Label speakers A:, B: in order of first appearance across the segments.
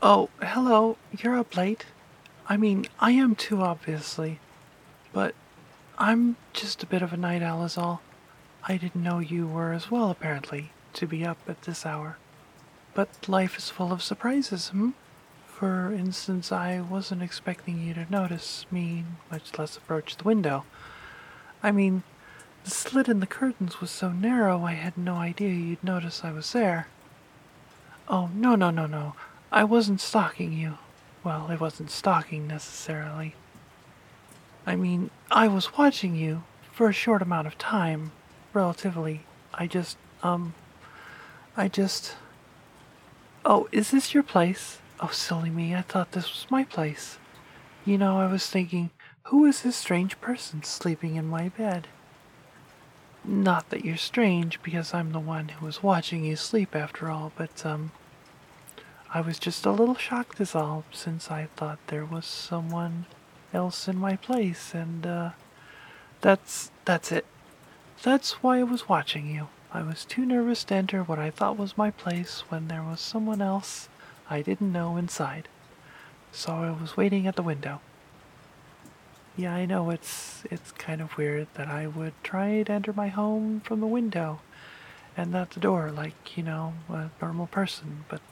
A: Oh, hello. You're up late. I mean, I am too, obviously. But I'm just a bit of a night owl, is all. I didn't know you were as well, apparently, to be up at this hour. But life is full of surprises, hmm? For instance, I wasn't expecting you to notice me, much less approach the window. I mean, the slit in the curtains was so narrow I had no idea you'd notice I was there. Oh, no, no, no, no. I wasn't stalking you. Well, it wasn't stalking necessarily. I mean, I was watching you for a short amount of time, relatively. I just, I just. Oh, is this your place? Oh, silly me, I thought this was my place. I was thinking, who is this strange person sleeping in my bed? Not that you're strange, because I'm the one who was watching you sleep after all, but, I was just a little shocked is all, since I thought there was someone else in my place, and, that's it. That's why I was watching you. I was too nervous to enter what I thought was my place when there was someone else I didn't know inside. So I was waiting at the window. Yeah, I know it's kind of weird that I would try to enter my home from the window and not the door like, a normal person, but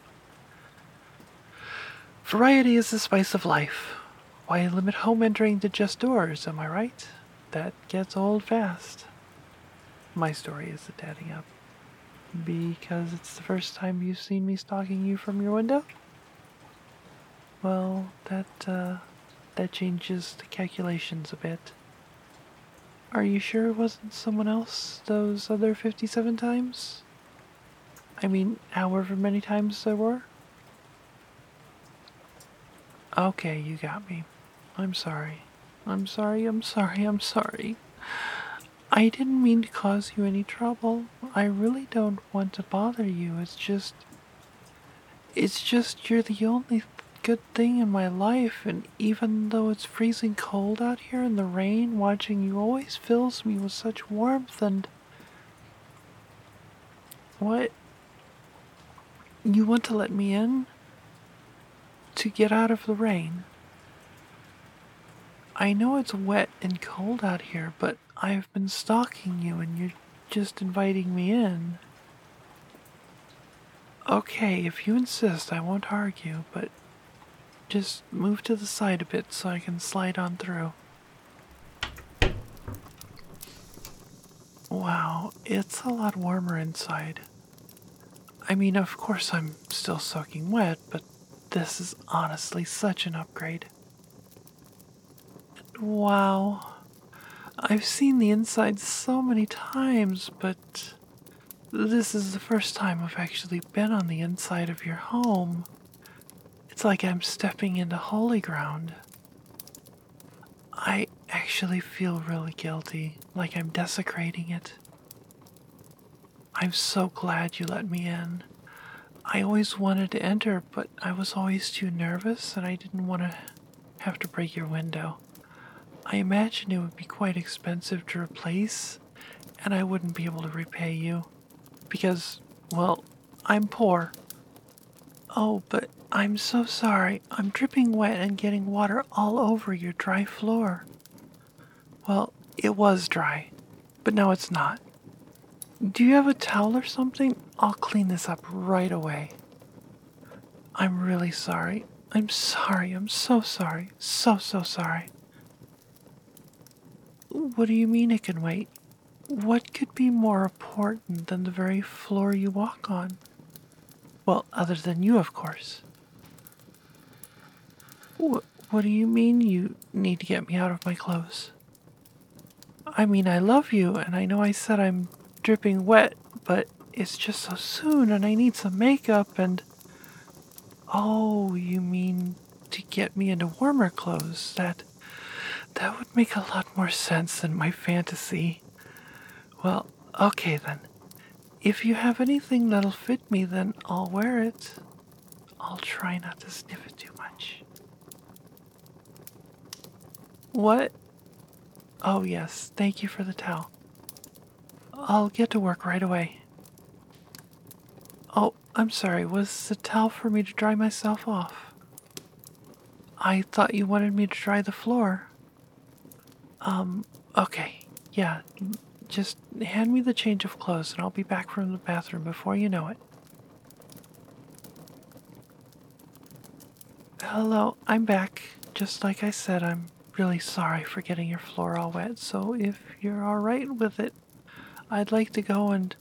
A: variety is the spice of life. Why limit home entering to just doors, am I right? That gets old fast. My story isn't adding up. Because it's the first time you've seen me stalking you from your window? Well, that changes the calculations a bit. Are you sure it wasn't someone else those other 57 times? I mean, however many times there were? Okay, you got me. I'm sorry. I'm sorry, I'm sorry, I'm sorry. I didn't mean to cause you any trouble. I really don't want to bother you. It's just you're the only good thing in my life, and even though it's freezing cold out here in the rain, watching you always fills me with such warmth and. What? You want to let me in? To get out of the rain? I know it's wet and cold out here, but I've been stalking you and you're just inviting me in. Okay, if you insist, I won't argue, but just move to the side a bit so I can slide on through. Wow, it's a lot warmer inside. I mean, of course I'm still soaking wet, but this is honestly such an upgrade. Wow. I've seen the inside so many times, but this is the first time I've actually been on the inside of your home. It's like I'm stepping into holy ground. I actually feel really guilty, like I'm desecrating it. I'm so glad you let me in. I always wanted to enter, but I was always too nervous and I didn't want to have to break your window. I imagine it would be quite expensive to replace, and I wouldn't be able to repay you. Because, well, I'm poor. Oh, but I'm so sorry. I'm dripping wet and getting water all over your dry floor. Well, it was dry, but now it's not. Do you have a towel or something? I'll clean this up right away. I'm really sorry. I'm sorry. I'm so sorry. So, so sorry. What do you mean it can wait? What could be more important than the very floor you walk on? Well, other than you, of course. What do you mean you need to get me out of my clothes? I mean, I love you, and I know I said I'm dripping wet, but it's just so soon, and I need some makeup, and. Oh, you mean to get me into warmer clothes? That would make a lot more sense than my fantasy. Well, okay then. If you have anything that'll fit me, then I'll wear it. I'll try not to sniff it too much. What? Oh, yes, thank you for the towel. I'll get to work right away. Oh, I'm sorry, was the towel for me to dry myself off? I thought you wanted me to dry the floor. Okay, yeah, just hand me the change of clothes and I'll be back from the bathroom before you know it. Hello, I'm back. Just like I said, I'm really sorry for getting your floor all wet, so if you're alright with it, I'd like to go and...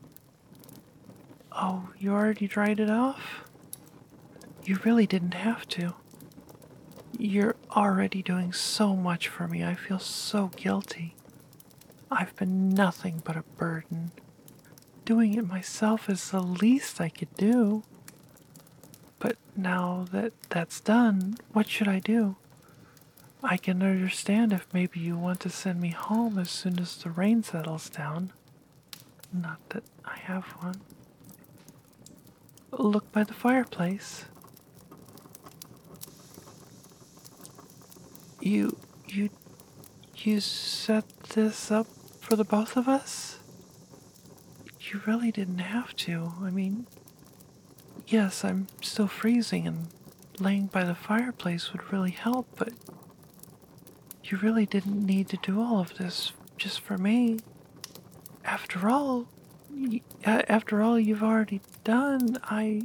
A: Oh, you already dried it off? You really didn't have to. You're already doing so much for me. I feel so guilty. I've been nothing but a burden. Doing it myself is the least I could do. But now that that's done, what should I do? I can understand if maybe you want to send me home as soon as the rain settles down. Not that I have one. Look by the fireplace. You, you, you set this up for the both of us? You really didn't have to. I mean, yes, I'm still freezing and laying by the fireplace would really help, but you really didn't need to do all of this just for me. After all, after all you've already done,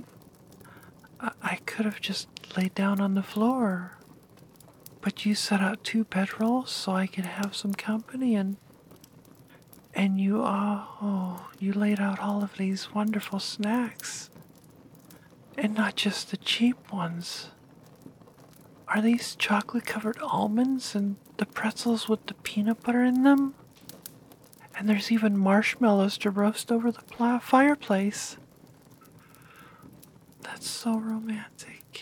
A: I could have just laid down on the floor. But you set out 2 bedrolls so I could have some company and you, you laid out all of these wonderful snacks. And not just the cheap ones. Are these chocolate-covered almonds and the pretzels with the peanut butter in them? And there's even marshmallows to roast over the fireplace. That's so romantic.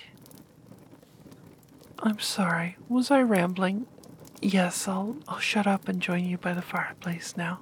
A: I'm sorry, was I rambling? Yes, I'll shut up and join you by the fireplace now.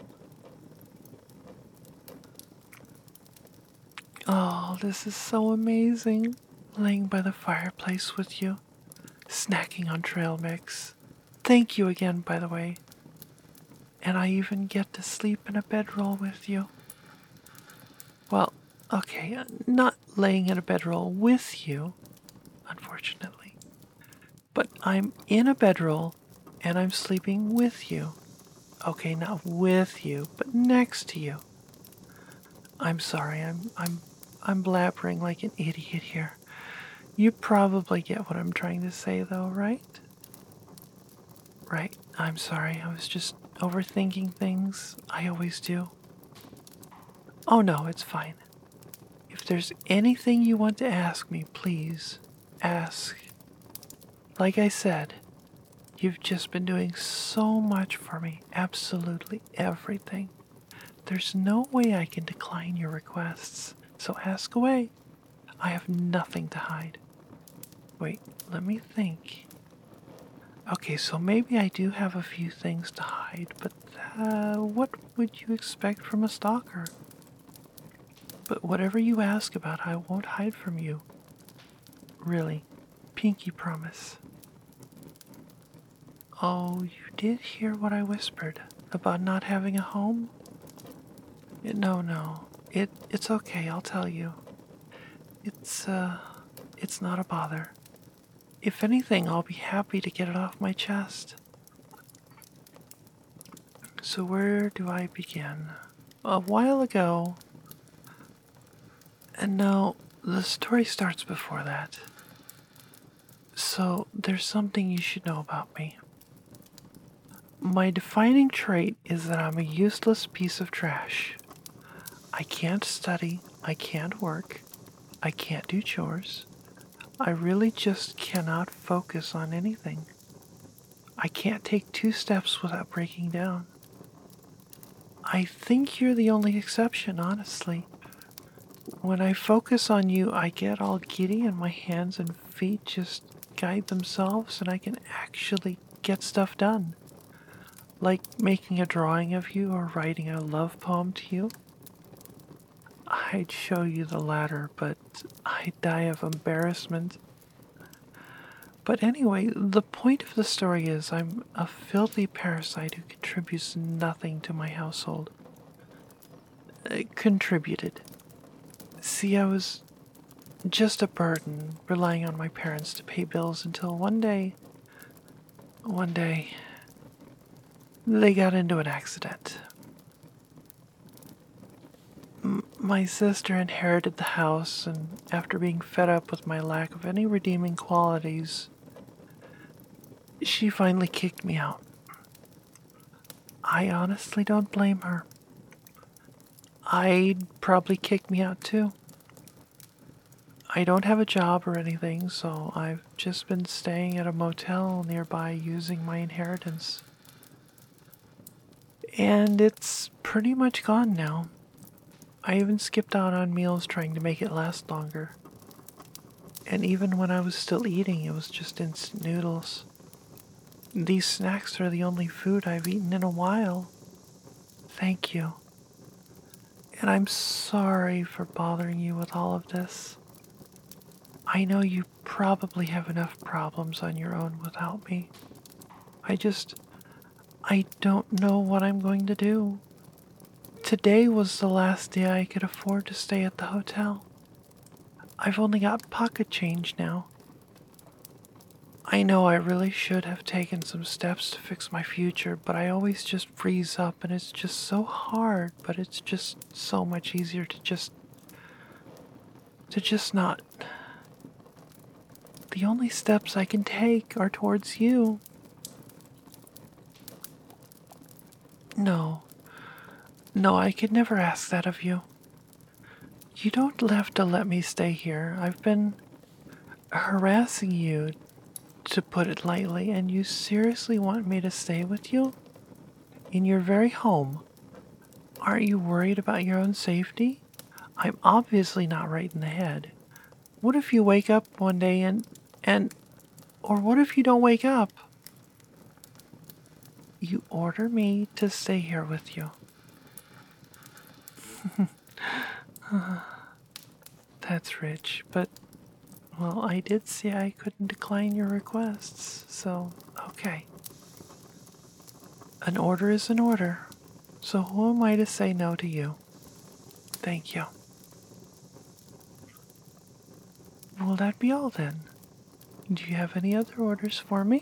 A: Oh, this is so amazing. Laying by the fireplace with you, snacking on trail mix. Thank you again, by the way. And I even get to sleep in a bedroll with you. Well, okay, not laying in a bedroll with you, unfortunately. But I'm in a bedroll and I'm sleeping with you. Okay, not with you, but next to you. I'm sorry, I'm blabbering like an idiot here. You probably get what I'm trying to say though, right? Right, I'm sorry, I was just overthinking things. I always do. Oh no, it's fine. If there's anything you want to ask me, please ask. Like I said, you've just been doing so much for me, absolutely everything. There's no way I can decline your requests, so ask away. I have nothing to hide. Wait, let me think. Okay, so maybe I do have a few things to hide, but what would you expect from a stalker? But whatever you ask about, I won't hide from you. Really, pinky promise. Oh, you did hear what I whispered about not having a home? No. It's okay, I'll tell you. It's not a bother. If anything, I'll be happy to get it off my chest. So where do I begin? A while ago, and no, the story starts before that. So there's something you should know about me. My defining trait is that I'm a useless piece of trash. I can't study, I can't work, I can't do chores. I really just cannot focus on anything. I can't take 2 steps without breaking down. I think you're the only exception, honestly. When I focus on you, I get all giddy and my hands and feet just guide themselves and I can actually get stuff done. Like making a drawing of you or writing a love poem to you. I'd show you the latter, but I'd die of embarrassment. But anyway, the point of the story is I'm a filthy parasite who contributes nothing to my household. Contributed. see, I was just a burden, relying on my parents to pay bills until one day, they got into an accident. My sister inherited the house, and after being fed up with my lack of any redeeming qualities, she finally kicked me out. I honestly don't blame her. I'd probably kick me out too. I don't have a job or anything, so I've just been staying at a motel nearby using my inheritance. And it's pretty much gone now. I even skipped out on meals trying to make it last longer. And even when I was still eating, it was just instant noodles. These snacks are the only food I've eaten in a while. Thank you. And I'm sorry for bothering you with all of this. I know you probably have enough problems on your own without me. I don't know what I'm going to do. Today was the last day I could afford to stay at the hotel. I've only got pocket change now. I know I really should have taken some steps to fix my future, but I always just freeze up and it's just so hard, but it's just so much easier to just not. The only steps I can take are towards you. No, I could never ask that of you. You don't have to let me stay here. I've been harassing you, to put it lightly, and you seriously want me to stay with you? In your very home? Aren't you worried about your own safety? I'm obviously not right in the head. What if you wake up one day or what if you don't wake up? You order me to stay here with you. That's rich, but, well, I did say I couldn't decline your requests, so, okay. An order is an order, so who am I to say no to you? Thank you. Will that be all then? Do you have any other orders for me?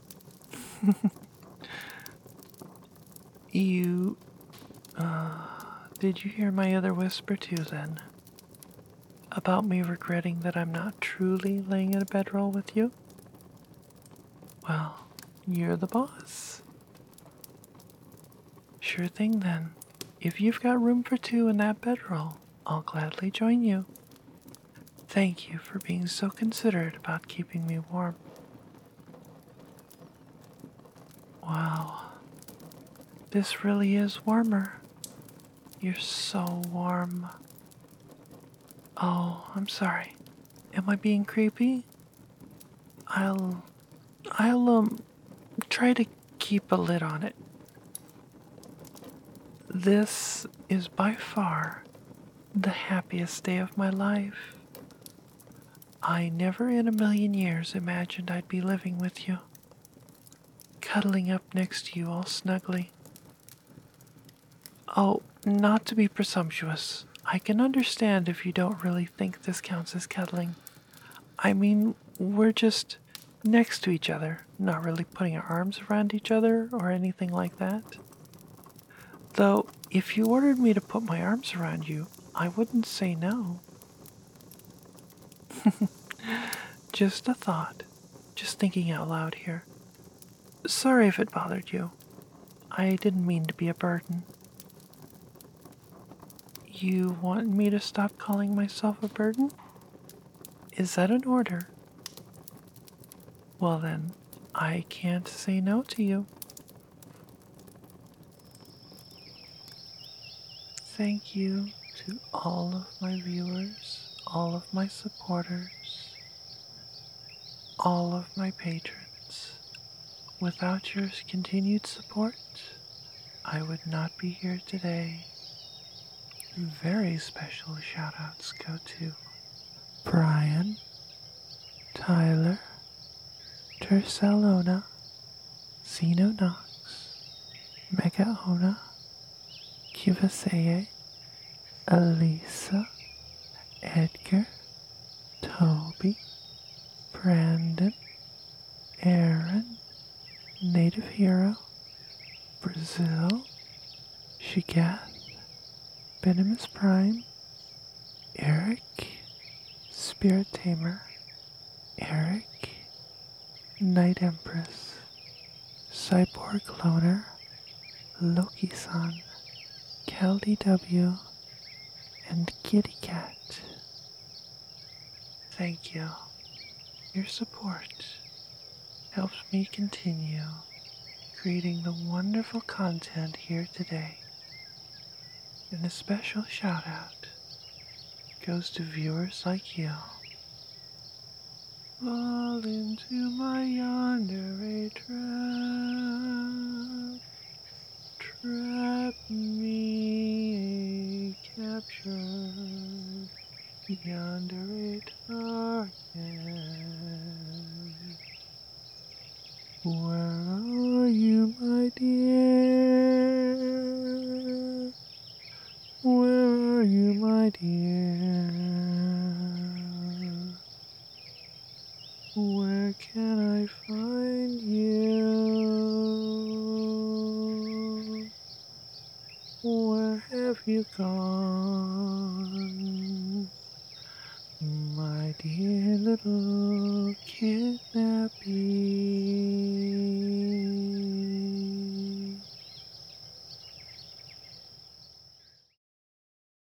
A: You, did you hear my other whisper too then? About me regretting that I'm not truly laying in a bedroll with you? Well, you're the boss. Sure thing then. If you've got room for two in that bedroll, I'll gladly join you. Thank you for being so considerate about keeping me warm. Wow. This really is warmer. You're so warm. Oh, I'm sorry. Am I being creepy? I'll try to keep a lid on it. This is by far the happiest day of my life. I never in a million years imagined I'd be living with you, cuddling up next to you all snugly. Oh, not to be presumptuous, I can understand if you don't really think this counts as cuddling. I mean, we're just next to each other, not really putting our arms around each other or anything like that. Though, if you ordered me to put my arms around you, I wouldn't say no. Just a thought, just thinking out loud here. Sorry if it bothered you. I didn't mean to be a burden. You want me to stop calling myself a burden? Is that an order? Well then, I can't say no to you. Thank you to all of my viewers, all of my supporters, all of my patrons. Without your continued support, I would not be here today. Very special shoutouts go to Brian, Tyler, Tercellona, Zeno Knox, Megaona, Kivaseye, Elisa, Edgar, Toby, Brandon, Aaron, Native Hero, Brazil, Shigath, Venomous Prime, Eric, Spirit Tamer, Eric, Night Empress, Cyborg Cloner, Loki-san, Cal DW, and Kitty Cat. Thank you. Your support helps me continue creating the wonderful content here today. And a special shout out goes to viewers like you. Fall into my yandere trap. Trap me, capture yandere target. Where are you, my dear? Where are you, my dear? Where can I find you? Where have you gone? My dear little kidnappy.